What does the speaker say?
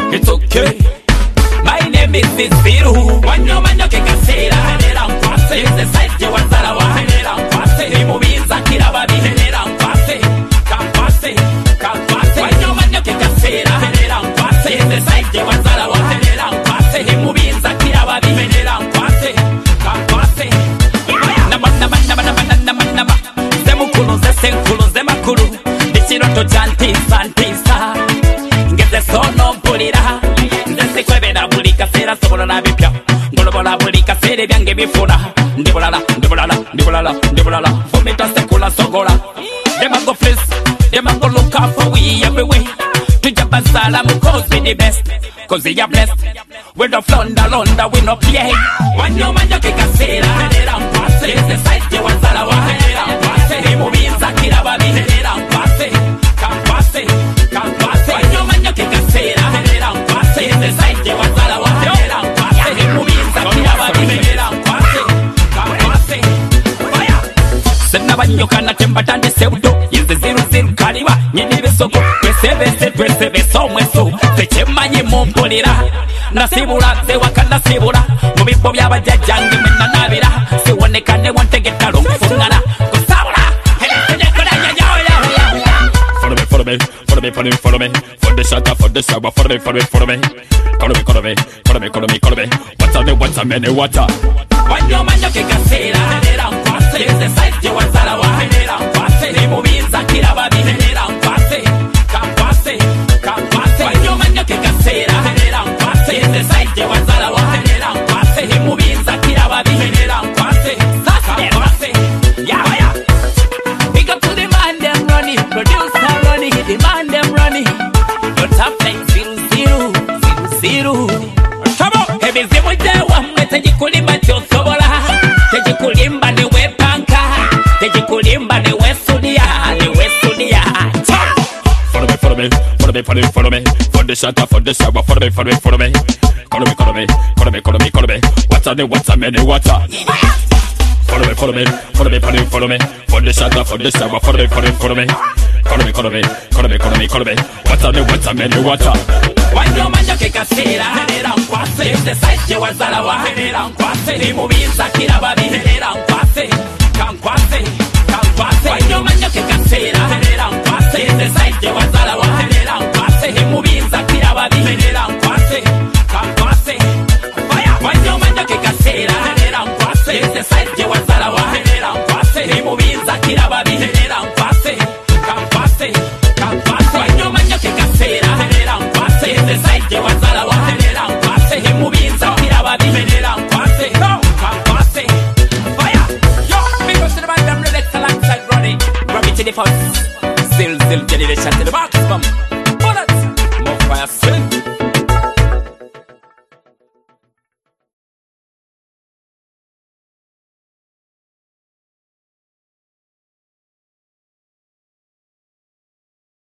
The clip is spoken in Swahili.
It's okay. My name is Biru. Wanyomanyo kekasera henera nkwase. Is the site you want that wa henera nkwase. Imubiza kirababi henera nkwase. Kampase, kampase. Wanyomanyo kekasera henera nkwase. Is the site you want that wa henera nkwase. Imubiza kirababi henera nkwase. Kampase. Nama. Zemukulu zesenkulu zemakulu. Dichiroto jantisa ntisa. Ngeze sono mpulira. Nze kwebera buli kaseera sobola nabipya. Ngolobola buli kaseera ebyange bifuna. Ndibulala. For me to sekula sogola. Them a go flex. Them a go look out for we everywhere. Tujja basala cause we the best. Cause we are blessed. With the London we no play. Wanyomanyo kekaseera henera nkwase. Is the site you want that wa henera nkwase. Imubiza kirababi henera nkwase. Kampase. Wanyomanyo kekaseera henera nkwase. Is the site you want that wa henera nkwase. Imubiza kirababi henera nkwase. Kampase. Sena banyoka na tembatande seudo. Is the 00 kaliba. Nyini besoko. Twesebe somweso. Techemanyi mumpulira. Nasibula sewakana sibula. Mubibo byabajajjange mena nabira. Siwonekane wantegekalo mfungana. Kusabula. Follow me. For the shot, for the shower, follow me. Call me. What's a minute, water? Wanyomanyo kekasera henera nkwase. Is the site you want that wa henera nkwase. Imubiza kirababi henera nkwase. Kampase. Wanyomanyo kekasera henera nkwase. Is the site you want that wa henera nkwase. Imubiza kirababi henera nkwase. Kampase. Yeah. Pick up to the man them running, producer running, the man them running. Your top line 000. Trouble. Heavy zimu jawa mwetejikulimba chosobola. Tejikulimba ni wepanka. Tejikulimba ni wesudia. Follow me. For the shot, for the shower, follow me. Call me. What's a minute, water? Follow me. For the shot, for the shower, follow me. Call me. What's a minute, water? Wanyomanyo kekasera henera nkwase. Is the site you want that wa henera nkwase. Imubiza kirababi henera nkwase. Kampase. Wanyomanyo kekasera henera nkwase. Is the site you want that wa henera nkwase. Imubiza kirababi